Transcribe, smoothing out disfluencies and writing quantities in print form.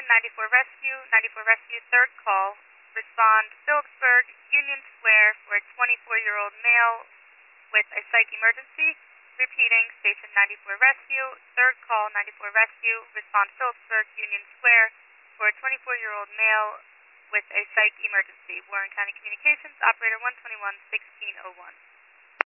94 Rescue. 94 Rescue, third call. Respond Phillipsburg, Union Square for a 24-year-old male with a psych emergency. Repeating, Station 94 Rescue, third call, 94 Rescue. Respond Phillipsburg, Union Square for a 24-year-old male with a psych emergency. Warren County Communications, Operator 121-1601.